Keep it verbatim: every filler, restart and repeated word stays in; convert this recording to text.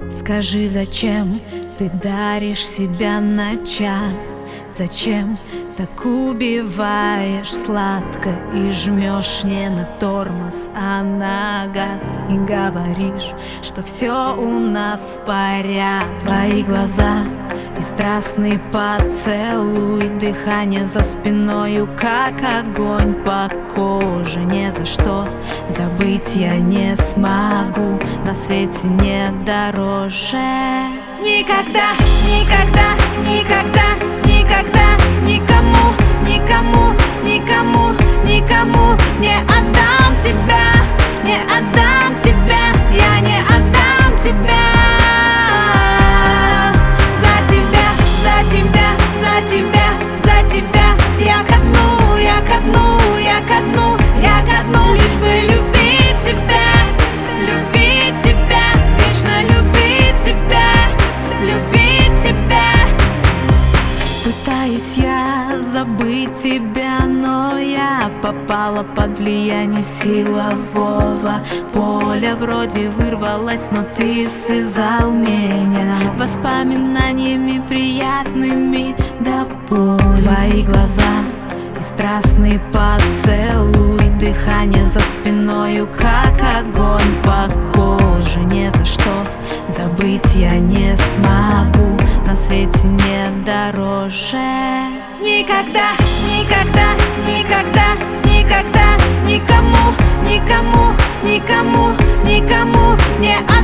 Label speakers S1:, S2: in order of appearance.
S1: Скажи, зачем ты даришь себя на час? Зачем так убиваешь сладко и жмешь не на тормоз, а на газ? И говоришь, что все у нас в порядке. Твои глаза и страстный поцелуй, дыхание за спиною, как огонь по коже. Ни за что забыть я не смогу, на свете нет дороже. Никогда, никогда, никогда, никогда никому, никому, никому, никому не отдам тебя, не отдам тебя, я не отдам тебя. За тебя, за тебя, за тебя, за тебя я ко дну, я ко дну, я ко дну, я ко дну, лишь бы любить тебя, любить тебя, вечно любить тебя, любить тебя. Пытаюсь я забыть тебя, но я попала под влияние силового поля. Вроде вырвалась, но ты связал меня воспоминаниями приятными до боли. Твои глаза и страстный поцелуй, дыхание за спиною, как огонь по коже. Ни за что забыть я не смогу, на свете нет дороже. Никогда, никогда, никогда, никогда никому, никому, никому, никому не отдам.